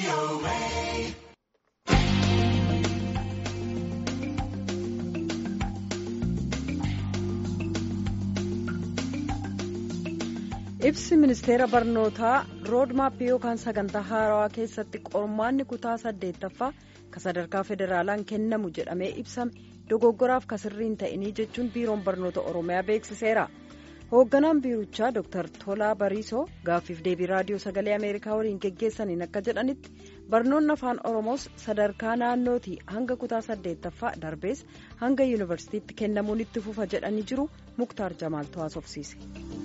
Ibsi ministeera barnootaa roodmaappii yookaan sagantaa haarawaa keessatti qormaanni kutaa 8ffaa ka sadarkaa federaalaan kennamu jedhamee ibsame dogoggoraaf ka sirriin ta'inii jechuun biiroon barnoota oromiyaa beeksiseera. Hoogganaan biirichaa Dr. Tolaa Bariisoo gaaffiif deebii raadiyoo sagalee Ameerikaa waliin geggeessaniin akka jedhanitti barnoonni afaan Oromoos sadarkaa naannootii hanga kutaa 8ffaa darbees hanga yuunivarsiitiitti kennamuun itti fufa jedhanii jiru. Muktaar Jamaaltu haasofsiise.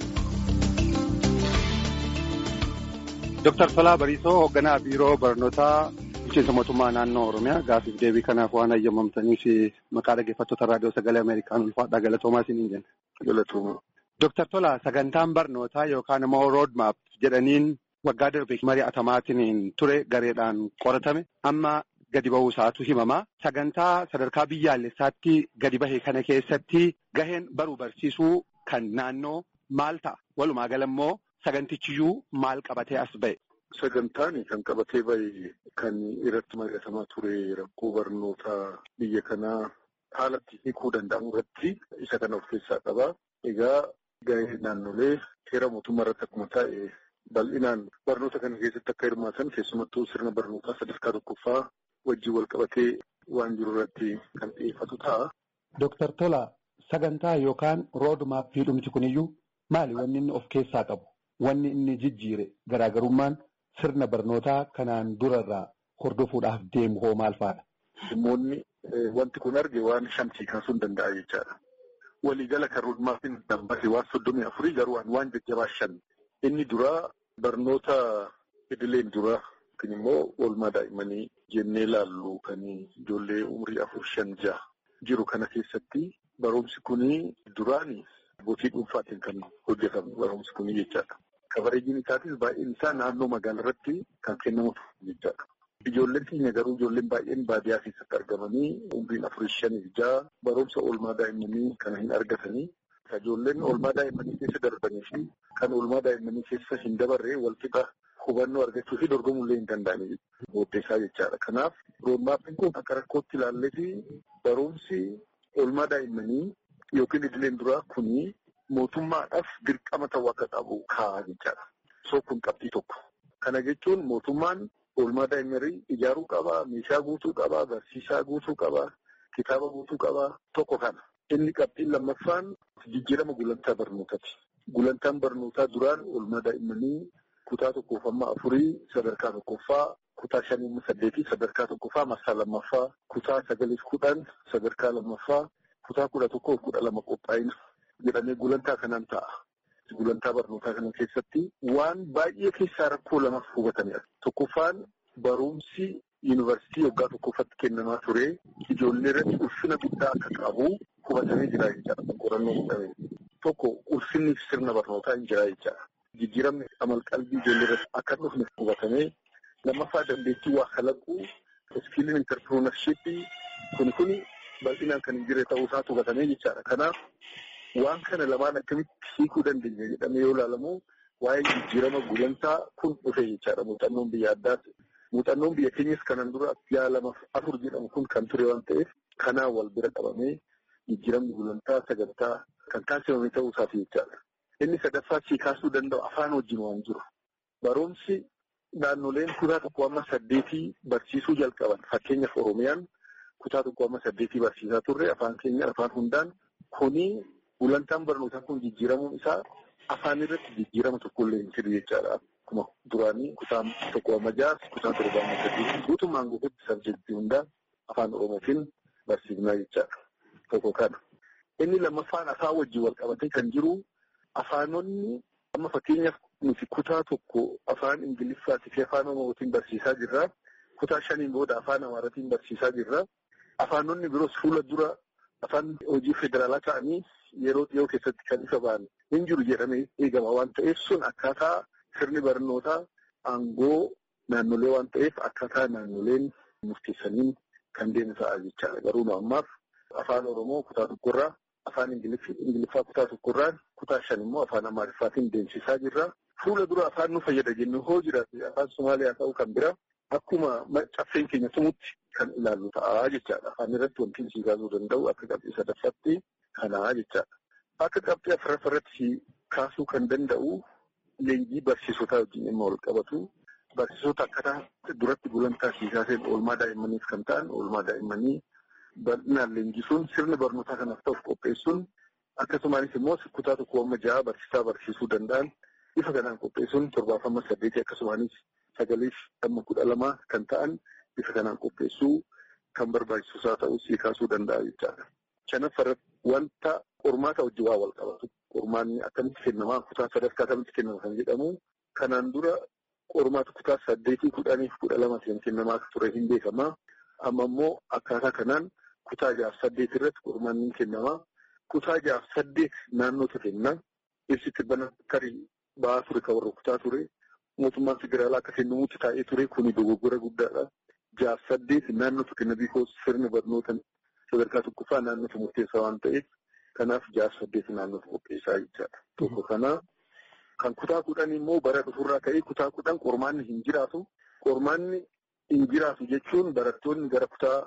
Dr. Tolaa Bariisoo hoogganaa biiroo barnootaa bulchiinsa mootummaa naannoo Oromiyaa gaaffiif deebii kanaaf waan hayyamamtaniif maqaa dhaggeeffattoota raadiyoo sagalee Ameerikaan ulfaadhaa galatoomaa isiniin jenna. Galatooma. Dr. Tolaa sagantaan barnootaa yookaan immoo roodmaap jedhaniin waggaa darbee mari'atamaatiin ture gareedhaan qoratame amma gadi ba'uu isaatu himama. Sagantaa sadarkaa biyyaalessaatti gadi bahe kana keessatti gaheen baruu barsiisuu kan naannoo maal ta'a? Walumaa gala immoo sagantichiyyuu maal qabatee as ba'e? Sagantaan kan qabatee ba'e kan irratti mari'atamaa ture rakkoo barnootaa biyya kanaa haalatti hiikuu danda'amu irratti isa kana of keessaa qaba. Egaa gahee naannolee heera mootummaa irratti akkuma taa'e bal'inaan barnoota kana keessatti akka hirmaatan keessumattuu sirna barnootaa sadarkaa tokkoffaa wajjin wal qabatee waan jiru irratti kan xiyyeeffatu ta'a. Dr. Tolaa sagantaa yookaan roodmaappii dhumti kuniyyuu maali wanni inni of keessaa qabu? Wanni inni jijjiire garaagarummaan sirna barnootaa kanaan durarraa hordofuudhaaf deemu hoo maal fa'aadha? Dhimmoonni wanti kun arge waan shantii kaasuu hin danda'a jechaadha. Waliigala kan roodmaappiin dambate waan 34 garuu waan jajjabaa 5. Inni duraa barnoota idileen duraa yookiin immoo oolmaa daa'immanii jennee ilaallu kan ijoollee umurii 4-5-6 jiru kana keessatti barumsi kuni duraanii abbootii dhuunfaatiin kan hojjetamu barumsi kuni jechaadha. Kabareejiin isaatis baay'een isaa naannoo magaalaa irratti kan kennamu jechaadha. Ijoolleen keenya garuu ijoolleen baay'een baadiyyaa keessatti argamanii umriin 4-5-6 barumsa oolmaa daa'immanii kana hin argatanii. Ijoolleen oolmaa daa'immanii keessa darbanii fi kan oolmaa daa'immanii keessa hin dabarree walqixa hubannoo argachuu fi dorgomuu illee hin danda'anii booddeessaa jechaadha. Kanaaf roodmaappiin kun akka rakkootti ilaallee fi barumsi oolmaa daa'immanii yookiin idileen duraa kuni mootummaadhaaf dirqama ta'uu akka qabu kaa'aa jechaadha. So kun qabxii tokko. Kana jechuun mootummaan oolmaa daa'immanii ijaaruu qaba, meeshaa guutuu qaba, barsiisaa guutuu qaba, kitaaba guutuu qaba. Tokko kana. Inni qabxiin lammaffaan jijjiirama gulantaa barnootaati. Gulantaan barnootaa duraan oolmaa daa'immanii kutaa 1-4 sadarkaa tokkoffaa, kutaa 5-8 sadarkaa tokkoffaa, marsaa lammaffaa, kutaa 9-10 sadarkaa lammaffaa, kutaa 11-12 qophaa'ina jedhamee gulantaa kanaan ta'a. Gulantaa barnootaa kana keessatti waan baay'ee keessaa rakkoo lamaaf hubatanidha. Tokkoffaan barumsi yuunivarsiitii waggaa tokkoffatti kennamaa ture ijoollee irratti ulfina guddaa akka qabu hubatamee jira jechaadha. Qorannoo godhamee. Tokko ulfinni sirna barnootaa hin jira jechaadha. Jijjiiramni amalqalbii ijoollee irratti akka dhufne hubatamee lammaffaa dandeettii waa kalaquu iskiiliin interpreneurshipii kuni bal'inaan kan hin jirre ta'uu isaatu hubatamee jechaadha. Kanaaf waan kana lamaan akkamitti hiikuu dandeenya jedhamee yoo ilaalamu waa'ee jijjiirama gulantaa kun dhufe jechaadha. Muuxannoon biyya addaati. Muuxannoon biyya keenyas kanan dura 2-4 jedhamu kun kan ture waan ta'eef kanaan wal bira qabamee jijjiiramni gulantaa sagantaa kan taasifame ta'uu isaati jechaadha. Inni sadaffaa kaasuu danda'u afaan wajjin waan jiru. Barumsi naannoleen kutaa 1-8 barsiisuu jalqaban fakkeenyaaf Oromiyaan kutaa 1-8 barsiisaa turre afaan keenya afaan hundaan kuni gulantaan barnootaa kun jijjiiramuun isaa afaan irratti jijjiirama tokkollee hin jiru jechaadha. Akkuma duraanii kutaa 1-6 kutaa 7-8 guutummaan guutuutti sabjektii hundaa afaan Oromootiin barsiifnaa jechaadha. Tokko kana. Inni lammaffaan afaan wajjin wal qabatee kan jiru afaanonni amma fakkeenyaaf nuti kutaa tokko afaan Ingiliffaatii fi afaan Oromootiin barsiisaa jirra. Kutaa 5 booda afaan Amaaraatiin barsiisaa jirra. Afaanonni biroos fuula dura afaan hojii federaalaa ta'anii yeroo dhiyoo keessatti kan ifa ba'an hin jiru jedhamee eegama waan ta'eef sun akkaataa sirni barnootaa aangoo naannolee waan ta'eef akkaataa naannoleen murteessaniin kan deemu ta'a jechaadha. Garuu ammaaf afaan Oromoo kutaa tokkorraa afaan Ingiliffaa kutaa tokkorraan kutaa 5 immoo afaan Amaariffaatiin deemsisaa jirra. Fuula dura afaan nu fayyada jennu hoo jiraate afaan Somaaliyaa ta'uu kan bira akkuma caffeen keenya tumutti kan ilaallu ta'a jechaadha. Afaan irratti wanti si kaasuu danda'u akka qabxii sadaffaatti kanaa jechaadha. Akka qabxii afuraffaarratti kaasuu kan danda'u leenjii barsiisotaa wajjin dhimma wal qabatu. Barsiisota akkaataa duratti gulantaa kaaseen oolmaa daa'immaniif kan ta'an oolmaa daa'immanii bal'inaan leenjisuun sirna barnootaa kanaaf ta'uuf qopheessuun akkasumaanis immoo kutaa 1-6 barsiisaa barsiisuu danda'an bifa kanaan qopheessuun 7-8 akkasumaanis 9-12 kan ta'an bifa kanaan qopheessuu kan barbaachisaa ta'uu si kaasuu danda'a jechaadha. Shanaffaarratti wanta qormaata wajjin waa wal qabatu. Qormaanni akkamitti kennamaa kutaa sadarkaa akkamitti kennama kan jedhamu kanaan dura qormaata kutaa 8, 10 fi 12 kennamaa ture hin beekamaa. Amma immoo akkaataa kanaan kutaa 6-8 irratti qormaanni kennamaa. Kutaa 6-8 naannootu kenna. Ibsitti bana tarii ba'aa ture kan warra kutaa ture. Mootummaan federaalaa akka kennamuutti taa'ee ture kuni dogoggora guddaadha. 6-8 naannootu kenna biikoos sirni barnoota sadarkaa tokkoffaa naannootu murteessaa waan ta'eef kanaaf 6-8 naannootu qopheessaa jechaadha. Tokko kana kan kutaa 10 immoo bara dhufurraa ka'ee kutaa 10 qormaanni hin jiraatu. Qormaanni hin jiraatu jechuun barattoonni gara kutaa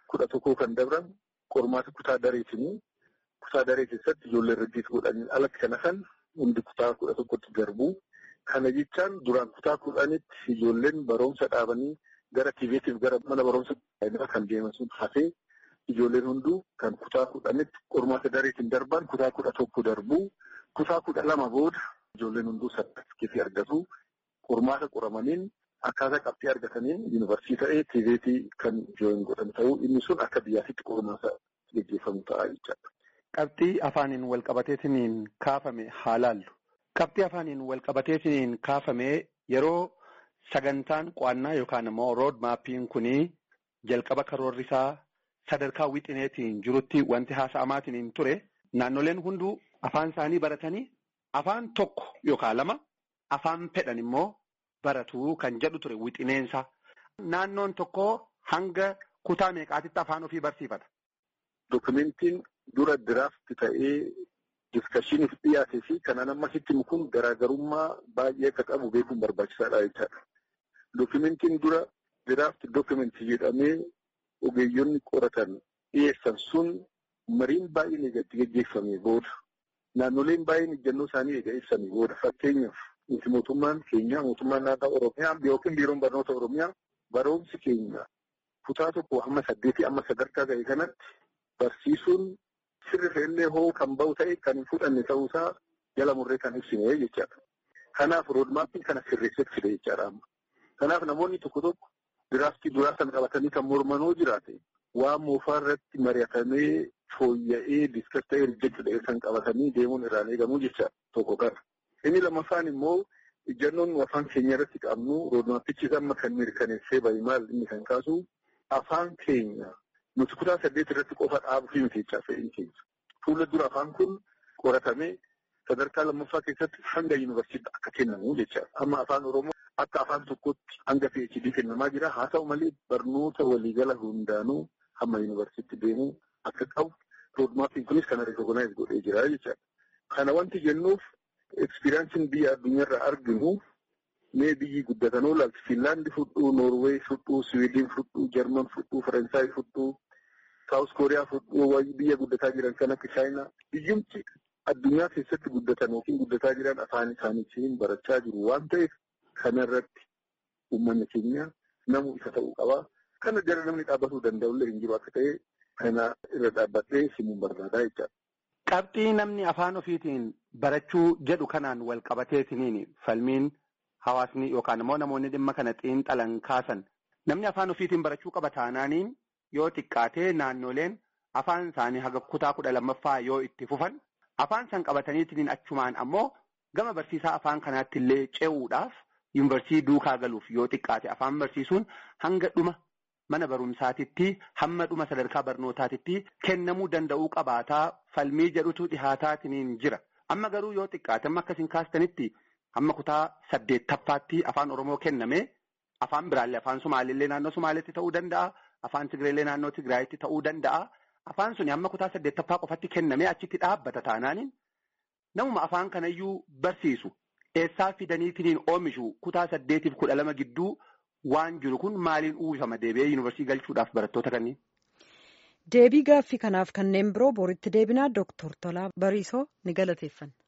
11 kan dabran qormaata kutaa dareetinii. Kutaa daree keessatti ijoollee irratti godhanii alatti kana kan hundi kutaa 11tti darbu. Kana jechaan duraan kutaa 10tti ijoolleen barumsa dhaabanii gara tiiveetiif gara mana barumsa kan deeman sun hafee ijoolleen hunduu kan kutaa 10tti qormaata dareetiin darban kutaa 11 darbu. Kutaa 12 booda ijoolleen hunduu sartifikeetii argatu. Qormaata qoramaniin akkaataa qabxii argataniin yuunivarsiitii ta'ee tiiveetii kan jooyin godhan ta'uu inni sun akka biyyaatti qormaata gaggeeffamu ta'a jechaadha. Qabxii afaaniin walqabateetiin kaafame haa laallu. Qabxii afaaniin walqabateetiin kaafame yeroo sagantaan qo'annaa yookaan immoo rood maappiin kunii jalqaba karoorri isaa sadarkaa wixineetiin jirutti wanti haasa'amaatiin ture naannoleen hunduu afaan isaanii baratanii afaan tokko yookaan lama afaan fedhan immoo baratu kan jedhu ture wixineensa. Naannoon tokko hanga kutaa meeqaatitti afaan ofii barsiifata? Dokumentiin dura diraafti ta'ee diskashiniif dhiyaatee fi kanaan amma sitti kun garaagarummaa baay'ee akka qabu beekuun barbaachisaadha jechaadha. Dokumentiin dura diraafti dokumentii jedhamee ogeeyyonni qoratan dhiyeessan sun mariin baay'een eegatti gaggeeffamee booda naannoleen baay'een ejjennoo isaanii eega ibsamee booda fakkeenyaaf nuti mootummaan keenya mootummaan naannoo Oromiyaa yookiin biiroon barnoota Oromiyaa barumsi keenya kutaa 1-8 amma sadarkaa ga'e kanatti barsiisuun sirri fe'illee hoo kan ba'u ta'e kan hin fudhanne ta'uusaa jala murree kan ibsine jechaadha. Kanaaf roodmaappiin kana sirreessee fide jechaadha. Kanaaf namoonni tokko diraaftii duraa sana qabatanii kan mormanoo jiraate waan moofaa irratti mari'atamee fooyya'ee diskas ta'ee rijechuudha kan qabatanii deemuun irraan eegamu jechaadha tokko kana. Inni lammaffaan immoo ejjennoon afaan keenya irratti qabnu roodmaappichis amma kan mirkaneessee bahi maal inni kan kaasu afaan keenya. Nuti kutaa 8 irratti qofa dhaabuu fi miti jechaa fe'iin keenya. Fuula dura afaan kun qoratamee sadarkaa lammaffaa keessatti hanga yuunivarsiitii akka kennamu jechaadha. Amma afaan Oromoo akka afaan tokkotti hanga PhD kennamaa jira. Haa ta'u malee barnoota waliigala hundaanuu hamma yuunivarsiitii deemuu akka qabu roodmaappiin kunis kana rikoogonaayiz godhee jira jechaadha. Kana wanti jennuuf ekspiriyaansiin biyya addunyaarraa arginu mee biyyi guddatanoo laalti Fiinlaandi fudhuu, Noorweey fudhuu, Siwiidin fudhuu, Jarman fudhuu, Faransaay fudhuu. Saawus Kooriyaa fudhuu biyya guddataa jiran kan akka Chaayinaa biyyumti addunyaa keessatti guddatan yookiin guddataa jiran afaan isaaniitiin barachaa jiru waan ta'eef kanarratti uummanni keenya namu isa ta'uu qaba. Kana jala namni dhaabbatuu danda'ullee hin jiru akka ta'e kana irra dhaabbatee simuun barbaadaa jechaadha. Qabxii namni afaan ofiitiin barachuu jedhu kanaan wal qabateetiniin falmiin hawaasni yookaan immoo namoonni dhimma kana xiinxalan kaasan namni afaan ofiitiin barachuu qaba taanaaniin. Yoo xiqqaatee naannoleen afaan isaanii haga kutaa 12ffaa yoo itti fufan afaan san qabataniitiin achumaan ammoo gama barsiisaa afaan kanaatti illee ce'uudhaaf yuunivarsiitii duukaa galuuf yoo xiqqaate afaan barsiisuun hanga dhuma mana barumsaatitti hamma dhuma sadarkaa barnootaatitti kennamuu danda'uu qabaataa falmii jedhutu dhihaataatiin jira. Amma garuu yoo xiqqaate amma akkasiin kaastanitti hamma kutaa 8ffaatti afaan Oromoo kenname afaan biraallee afaan Sumaaleellee naannoo Sumaaleetti ta'uu danda'a. Afaan Tigireellee naannoo Tigraayitti ta'uu danda'a. Afaan suni amma kutaa 8ffaa qofatti kennamee achitti dhaabbata taanaaniin namuma afaan kanayyuu barsiisu eessaa fidaniitiin oomishu kutaa 8 fi 12 gidduu waan jiru kun maaliin uwwifama deebi'ee yuunivarsiitii galchuudhaaf barattoota kanneen? Deebii gaaffii kanaaf kanneen biroo boritti deebinaa Dooktor Tolaa Bariisoo ni galateeffanna.